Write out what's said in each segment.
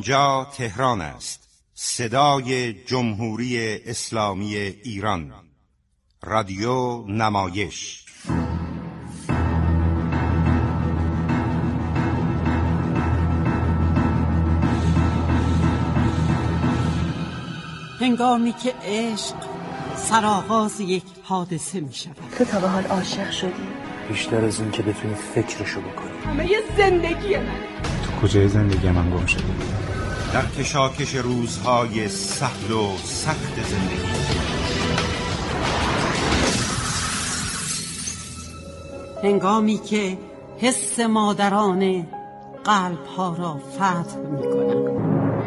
اینجا تهران است، صدای جمهوری اسلامی ایران، رادیو نمایش. هنگامی که عشق سرآغاز یک حادثه می شود. تو تا به حال عاشق شدی؟ بیشتر از این که بتونی فکرشو بکنی. همه یه زندگی من. تو کجای زندگی من گم شدی؟ در کشاکش روزهای سهل و سخت زندگی. هنگامی که حس مادرانه قلب‌ها را فتح می‌کند.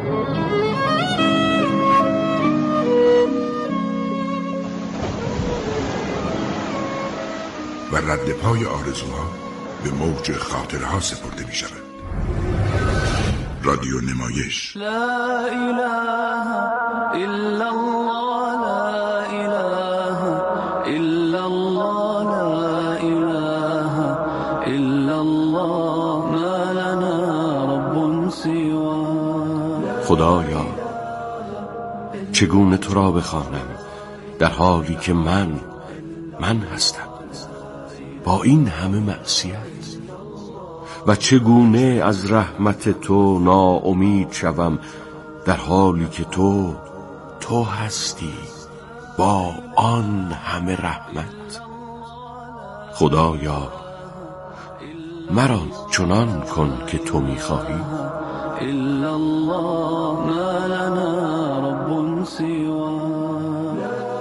و رد پای آرزوها به موج خاطرها سپرده می شود. رادیو نمایش. لا اله الا الله، لا اله الا الله، لا اله الا الله، ما لنا رب سواه. خدایا چگونه تو را بخوانم در حالی که من هستم با این همه معصیت، و چگونه از رحمت تو ناامید شوم در حالی که تو هستی با آن همه رحمت. خدایا مرا چنان کن که تو می‌خواهی. الا الله ما لنا رب سواه.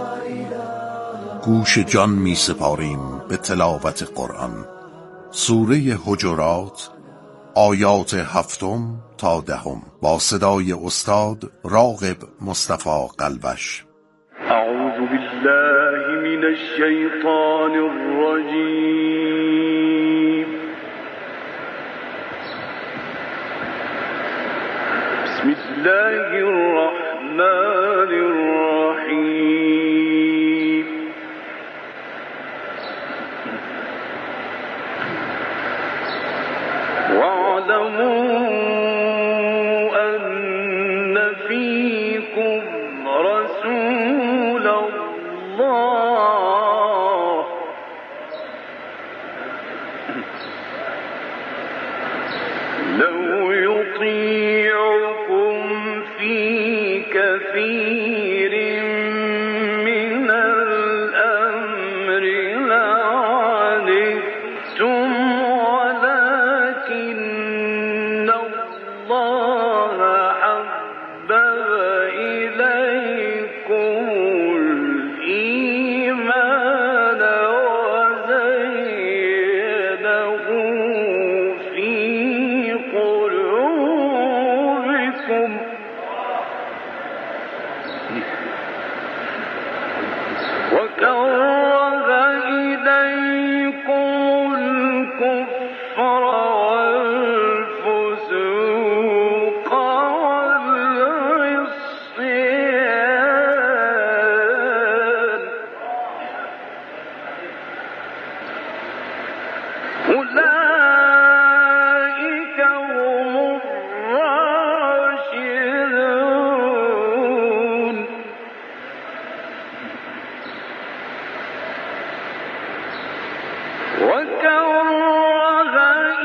گوش جان می سپاریم به تلاوت قرآن. سوره حجرات، آیات 7 تا 10 با صدای استاد راغب مصطفی قلبش. اعوذ بالله من الشیطان الرجیم. بسم الله الرحمن الرحیم. واعلموا أن فيكم رسول الله لو يطيعكم في كثير من الأمر لعنتم، ولكن الله حبب إليكم الإيمان وزينه في قلوبكم وكره إليكم الكفر والفسوق والعصيان، أولئك هم الراشدون. وكره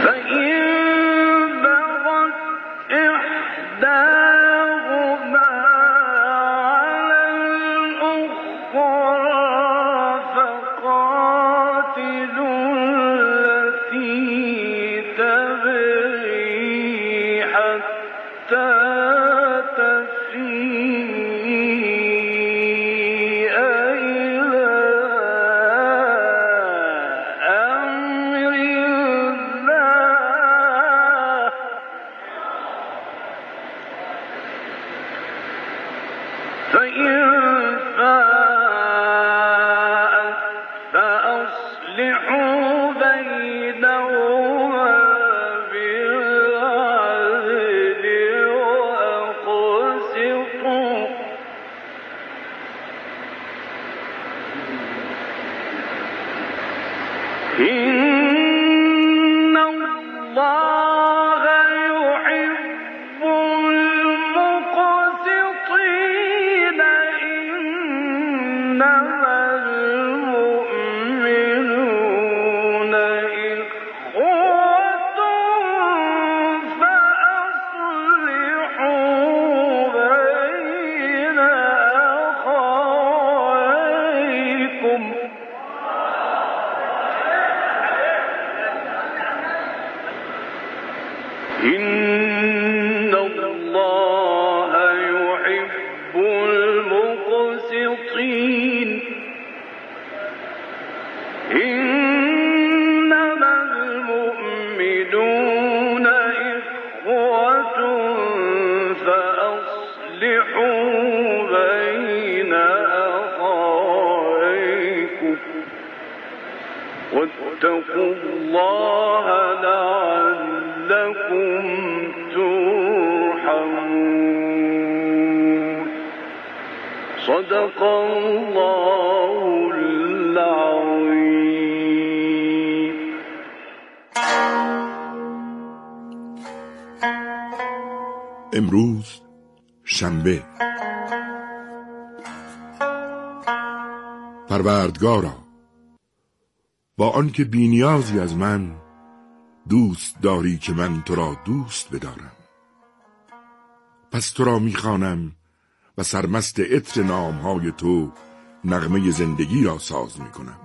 واتقوا الله لعلكم ترحمون. صدق الله العظیم. امروز شنبه. پروردگارا، با آنکه بی‌نیازی از من دوست داری که من تو را دوست بدارم، پس تو را می‌خوانم و سرمست عطر نام‌های تو نغمه زندگی را ساز می‌کنم.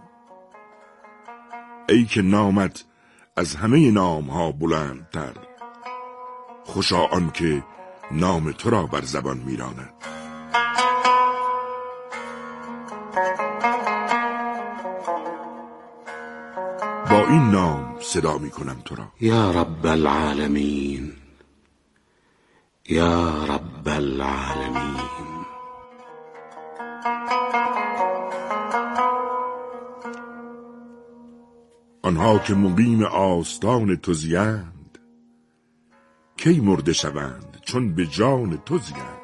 ای که نامت از همه نام‌ها بلندتر، خوشا آنکه نام تو را بر زبان می‌راند. با این نام صدا می کنم تو را. یا رب العالمین، یا رب العالمین. آنها که مقیم آستان تو زیند، کی مرده شوند چون به جان تو زیند.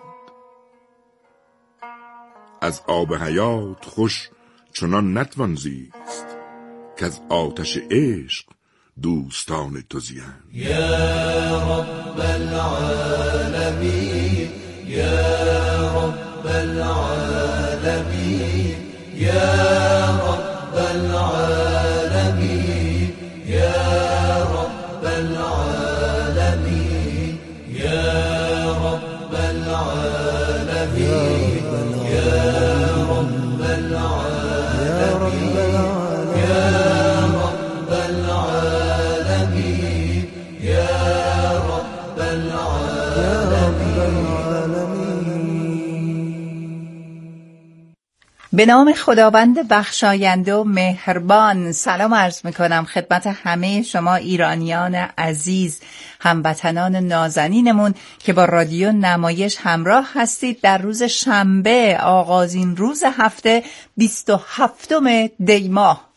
از آب حیات خوش چنان نتوان زیست، که از آتش عشق دوستان تو زیند. یا رب العالمین، یا رب العالمین، یا رب العالمین، یا رب العالمین، یا رب العالمین، یا رب العالمین، به نام خداوند بخشاینده و مهربان. سلام عرض میکنم خدمت همه شما ایرانیان عزیز، هموطنان نازنینمون که با رادیو نمایش همراه هستید در روز شنبه، آغازین روز هفته 27 دی ماه.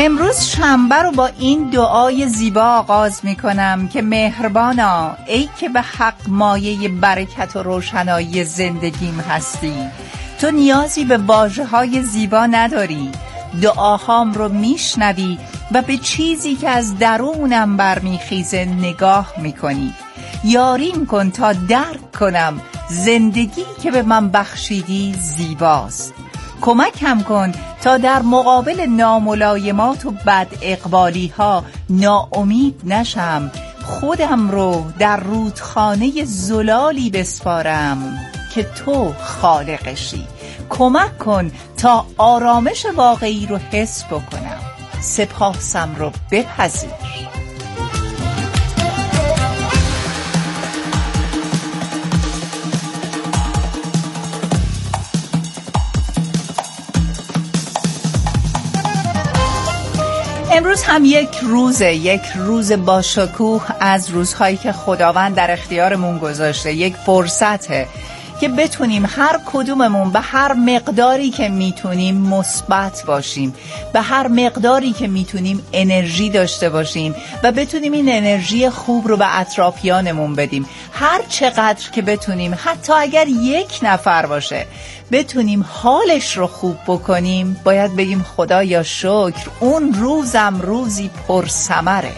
امروز شنبه رو با این دعای زیبا آغاز می کنم که مهربانا، ای که به حق مایه برکت و روشنایی زندگیم هستی، تو نیازی به واژه‌های زیبا نداری، دعاهام رو میشنوی و به چیزی که از درونم برمیخیزه نگاه میکنی. یاریم کن تا درک کنم زندگی که به من بخشیدی زیباست. کمکم کن تا در مقابل ناملایمات و بد اقبالی ها ناامید نشم، خودم رو در رودخانه زلالی بسپارم که تو خالقشی. کمک کن تا آرامش واقعی رو حس بکنم، سپاسم رو بپذیر. امروز هم یک روز با شکوه از روزهایی که خداوند در اختیارمون گذاشته. یک فرصته که بتونیم هر کدوممون به هر مقداری که میتونیم مثبت باشیم، به هر مقداری که میتونیم انرژی داشته باشیم و بتونیم این انرژی خوب رو به اطرافیانمون بدیم. هر چقدر که بتونیم، حتی اگر یک نفر باشه، بتونیم حالش رو خوب بکنیم، باید بگیم خدایا شکر، اون روزم روزی پرثمره.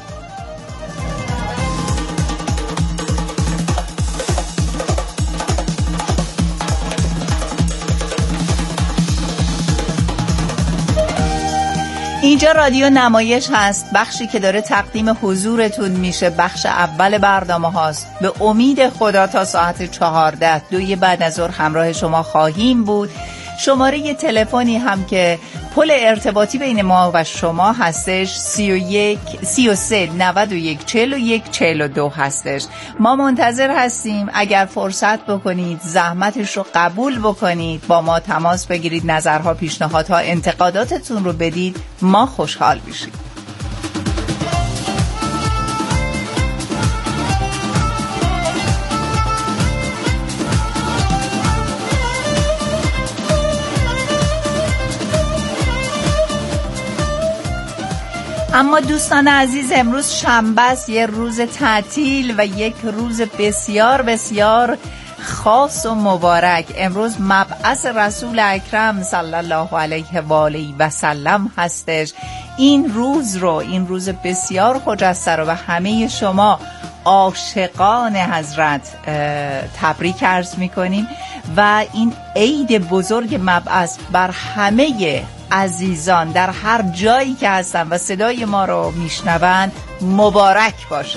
اینجا رادیو نمایش هست، بخشی که داره تقدیم حضورتون میشه. بخش اول برنامه هاست. به امید خدا تا ساعت 14 2 بعد از ظهر همراه شما خواهیم بود. شماره تلفنی هم که پل ارتباطی بین ما و شما هستش 31 33 91 41 42 هستش. ما منتظر هستیم. اگر فرصت بکنید، زحمتش رو قبول بکنید، با ما تماس بگیرید، نظرها، پیشنهادها، انتقاداتتون رو بدید، ما خوشحال میشیم. اما دوستان عزیز، امروز شنبه است، یه روز تعطیل و یک روز بسیار بسیار خاص و مبارک. امروز مبعث رسول اکرم صلی الله علیه و آله و سلم هستش. این روز بسیار خجسته رو به همه شما عاشقان حضرت تبریک عرض می‌کنیم و این عید بزرگ مبعث بر همه عزیزان در هر جایی که هستن و صدای ما رو میشنوند مبارک باشه.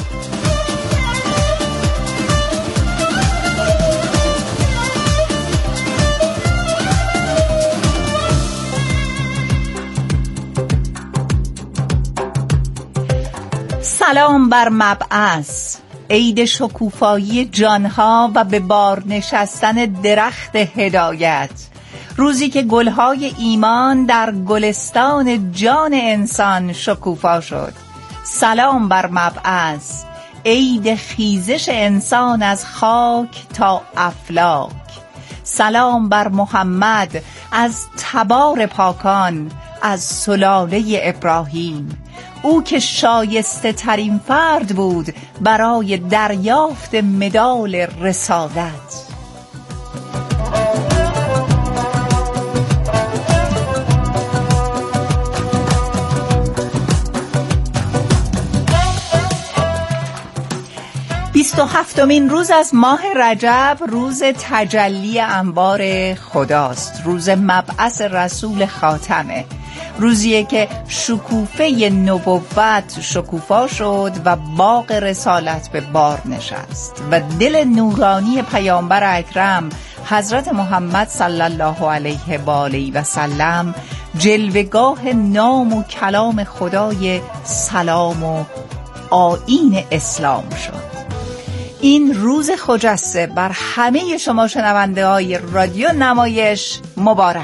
سلام بر مبعث، عید شکوفایی جانها و به بار نشستن درخت هدایت، روزی که گلهای ایمان در گلستان جان انسان شکوفا شد. سلام بر مبعث، عید خیزش انسان از خاک تا افلاک. سلام بر محمد از تبار پاکان، از سلاله ابراهیم، او که شایسته ترین فرد بود برای دریافت مدال رسالت. بیست و هفتمین روز از ماه رجب روز تجلی انوار خداست، روز مبعث رسول خاتمه، روزیه که شکوفه نبوت شکوفا شد و باغ رسالت به بار نشست و دل نورانی پیامبر اکرم حضرت محمد صلی الله علیه و آله و سلم جلوه‌گاه نام و کلام خدای سلام و آیین اسلام شد. این روز خجسته بر همه شما شنونده های رادیو نمایش مبارک.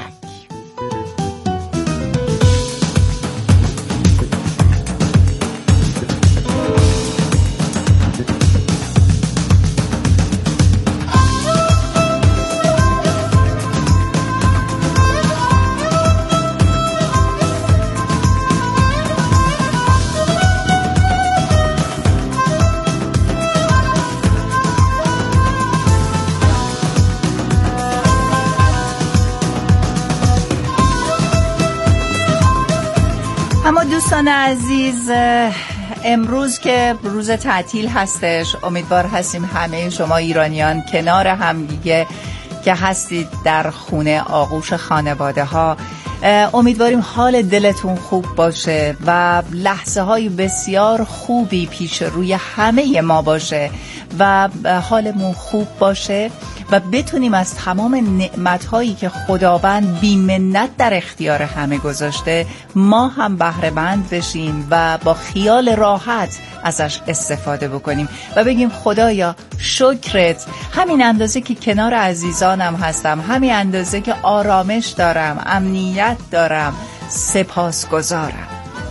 اما دوستان عزیز، امروز که روز تعطیل هستش، امیدوار هستیم همه شما ایرانیان کنار همدیگه که هستید در خونه آغوش خانواده ها، امیدواریم حال دلتون خوب باشه و لحظه های بسیار خوبی پیش روی همه ما باشه و حالمون خوب باشه و بتونیم از تمام نعمت‌هایی که خداوند بی‌منت در اختیار همه گذاشته ما هم بهره مند بشیم و با خیال راحت ازش استفاده بکنیم و بگیم خدایا شکرت، همین اندازه که کنار عزیزانم هستم، همین اندازه که آرامش دارم، امنیت دارم، سپاسگزارم.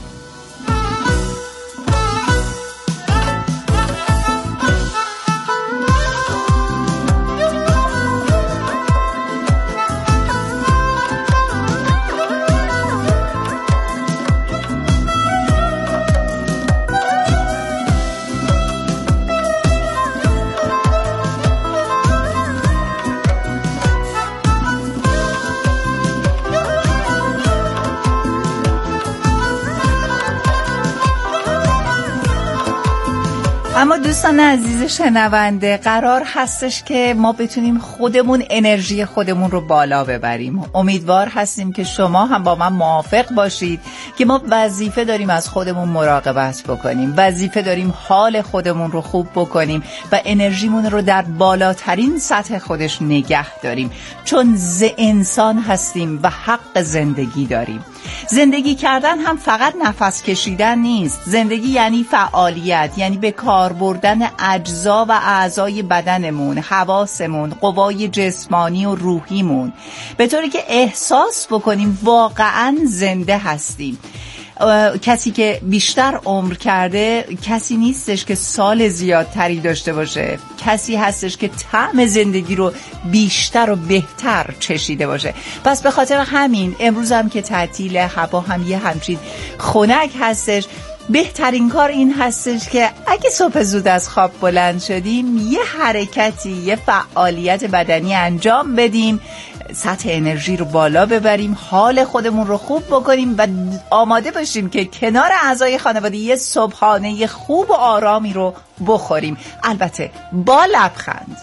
اما دوستان عزیز شنونده، قرار هستش که ما بتونیم خودمون انرژی خودمون رو بالا ببریم. امیدوار هستیم که شما هم با من موافق باشید که ما وظیفه داریم از خودمون مراقبت بکنیم، وظیفه داریم حال خودمون رو خوب بکنیم و انرژیمون رو در بالاترین سطح خودش نگه داریم، چون انسان هستیم و حق زندگی داریم. زندگی کردن هم فقط نفس کشیدن نیست. زندگی یعنی فعالیت، یعنی به کار بردن اجزا و اعضای بدنمون، حواسمون، قوای جسمانی و روحیمون، به طوری که احساس بکنیم واقعاً زنده هستیم. کسی که بیشتر عمر کرده کسی نیستش که سال زیادتری داشته باشه، کسی هستش که طعم زندگی رو بیشتر و بهتر چشیده باشه. پس به خاطر همین امروز هم که تعطیل، هوا هم یه همچین خنک هستش، بهترین کار این هستش که اگه صبح زود از خواب بلند شدیم یه حرکتی، یه فعالیت بدنی انجام بدیم، سطح انرژی رو بالا ببریم، حال خودمون رو خوب بکنیم و آماده باشیم که کنار اعضای خانواده یه صبحانه خوب و آرامی رو بخوریم، البته با لبخند.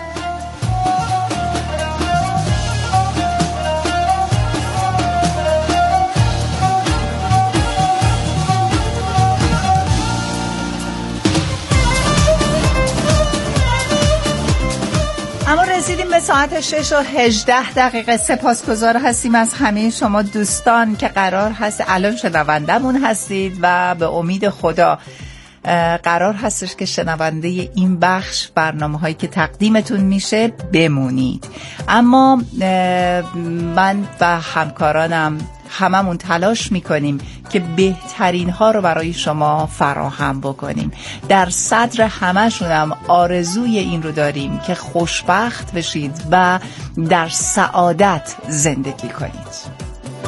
اما رسیدیم به ساعت 6:18. سپاسگزار هستیم از همه شما دوستان که قرار هست الان شنوندمون هستید و به امید خدا قرار هستش که شنونده این بخش برنامه هایی که تقدیمتون میشه بمونید. اما من و همکارانم هممون تلاش میکنیم که بهترین ها رو برای شما فراهم بکنیم. در صدر همشونم آرزوی این رو داریم که خوشبخت بشید و در سعادت زندگی کنید.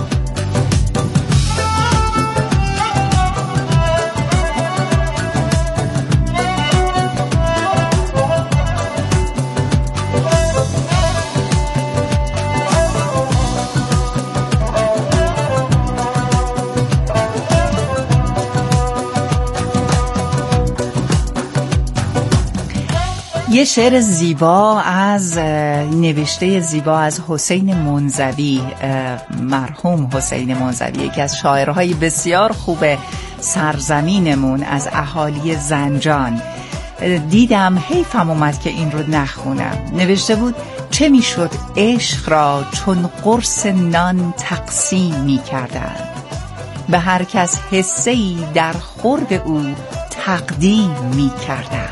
یه شعر زیبا از نوشته زیبا از حسین منزوی، مرحوم حسین منزوی، یکی از شاعرهای بسیار خوب سرزمینمون، از اهالی زنجان. دیدم حیفم اومد که این رو نخونم. نوشته بود چه میشد عشق را چون قرص نان تقسیم می‌کردند، به هر کس حصه‌ای در خورد او تقدیم می‌کردند.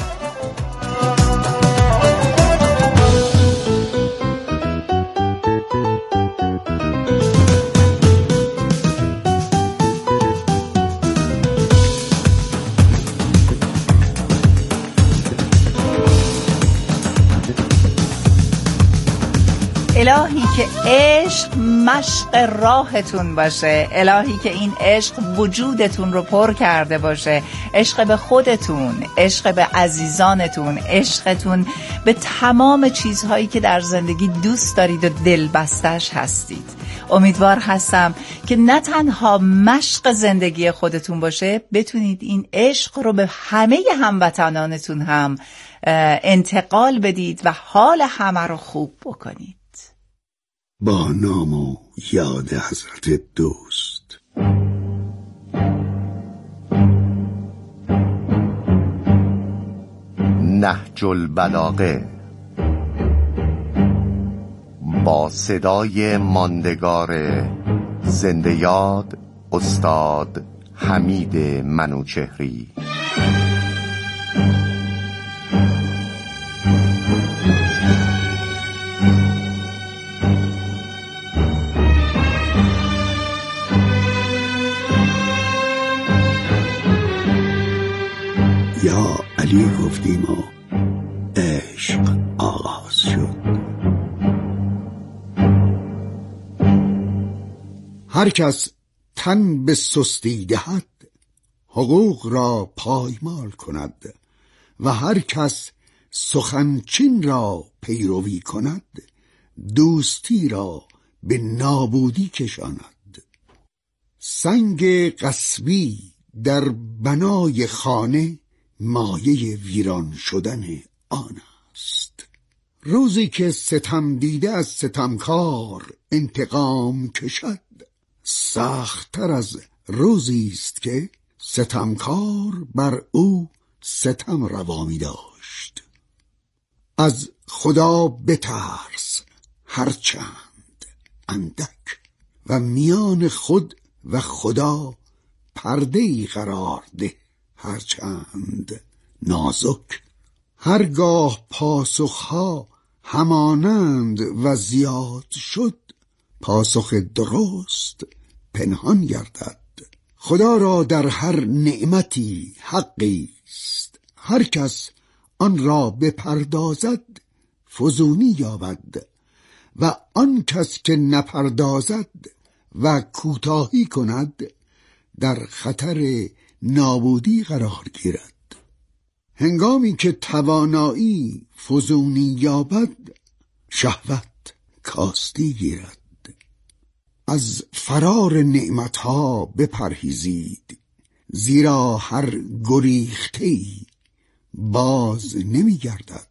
الهی که عشق مشق راهتون باشه، الهی که این عشق وجودتون رو پر کرده باشه، عشق به خودتون، عشق به عزیزانتون، عشقتون به تمام چیزهایی که در زندگی دوست دارید و دلبستش هستید. امیدوار هستم که نه تنها مشق زندگی خودتون باشه، بتونید این عشق رو به همه هموطنانتون هم انتقال بدید و حال همه رو خوب بکنید. با نام و یاد حضرت دوست. نهج البلاغه با صدای ماندگار زنده یاد استاد حمید منوچهری. یا علی گفتیم و عشق آغاز شد. هر کس تن به سستی دهد حقوق را پایمال کند و هر کس سخنچین را پیروی کند دوستی را به نابودی کشاند. سنگ قصبی در بنای خانه مایه ویران شدن آن است. روزی که ستم دیده از ستمکار انتقام کشد سخت‌تر از روزی است که ستمکار بر او ستم روا می داشت. از خدا بترس هرچند اندک و میان خود و خدا پرده‌ای قرار ده هرچند نازک. هرگاه پاسخها همانند و زیاد شد پاسخ درست پنهان گردد. خدا را در هر نعمتی حقی است، هر کس آن را بپردازد فزونی یابد و آن کس که نپردازد و کوتاهی کند در خطر نابودی قرار گیرد. هنگامی که توانایی فزونی یابد شهوت کاستی گیرد. از فرار نعمتها بپرهیزید زیرا هر گریخته‌ای باز نمی گردد.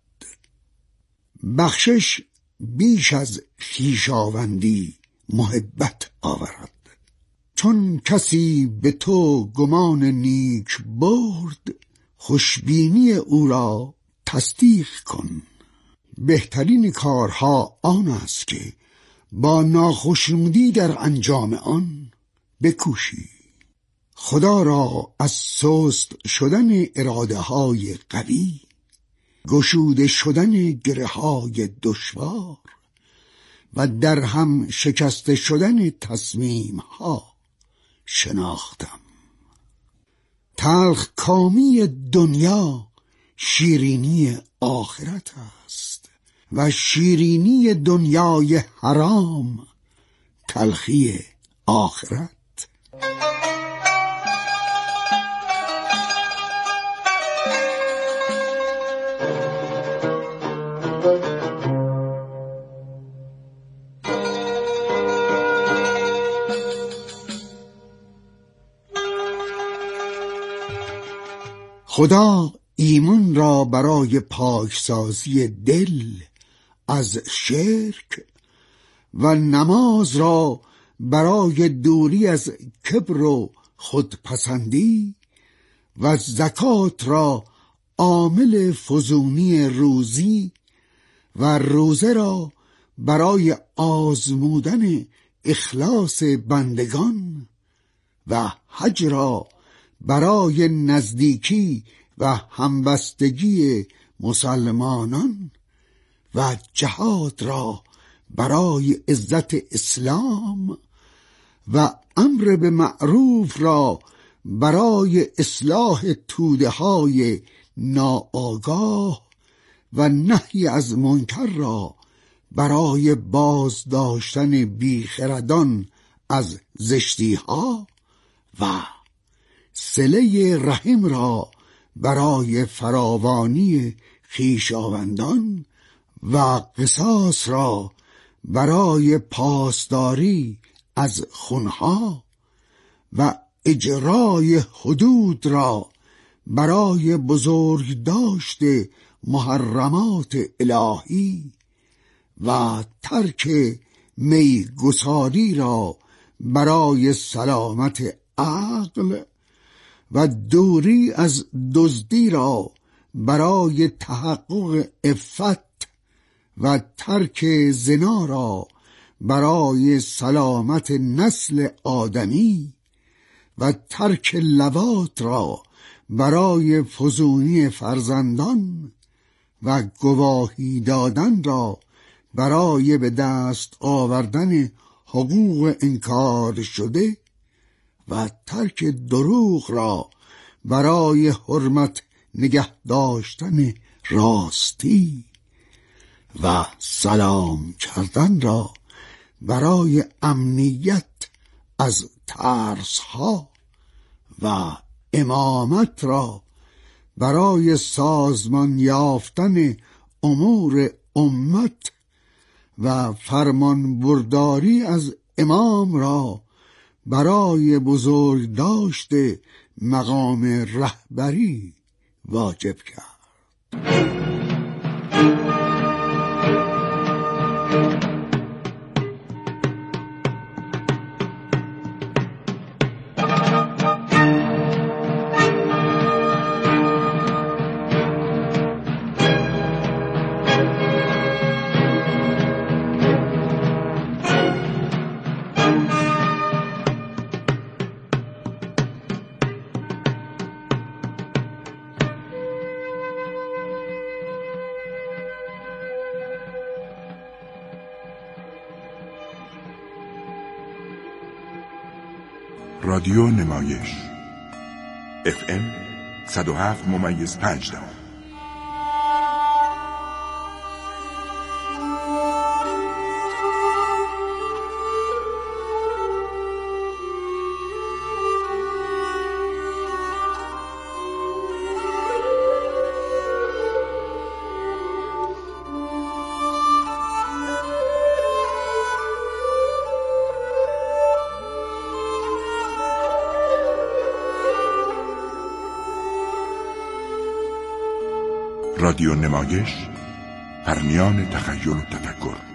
بخشش بیش از خویشاوندی محبت آورد. چون کسی به تو گمان نیک برد خوشبینی او را تصدیق کن. بهترین کارها آن است که با ناخشنودی در انجام آن بکوشی. خدا را از سست شدن اراده های قوی، گشوده شدن گره های دشوار و در هم شکسته شدن تصمیم ها شناختم. تلخ کامی دنیا شیرینی آخرت است و شیرینی دنیای حرام تلخی آخرت. خدا ایمان را برای پاکسازی دل از شرک و نماز را برای دوری از کبر و خودپسندی و زکات را عامل فزونی روزی و روزه را برای آزمودن اخلاص بندگان و حج را برای نزدیکی و همبستگی مسلمانان و جهاد را برای عزت اسلام و امر به معروف را برای اصلاح توده های ناآگاه و نهی از منکر را برای بازداشتن بیخردان از زشتی ها و صله رحم را برای فراوانی خویشاوندان و قصاص را برای پاسداری از خونها و اجرای حدود را برای بزرگ داشته محرمات الهی و ترک میگساری را برای سلامت عقل و دوری از دزدی را برای تحقق عفت و ترک زنا را برای سلامت نسل آدمی و ترک لواط را برای فزونی فرزندان و گواهی دادن را برای به دست آوردن حقوق انکار شده و ترک دروغ را برای حرمت نگه داشتن راستی و سلام کردن را برای امنیت از ترس‌ها و امامت را برای سازمان یافتن امور امت و فرمان برداری از امام را برای بزرگ داشته مقام رهبری واجب کرد. رادیو نمایش FM 107.5. رادیو نمایش، پرمیان تخیل و تفکر.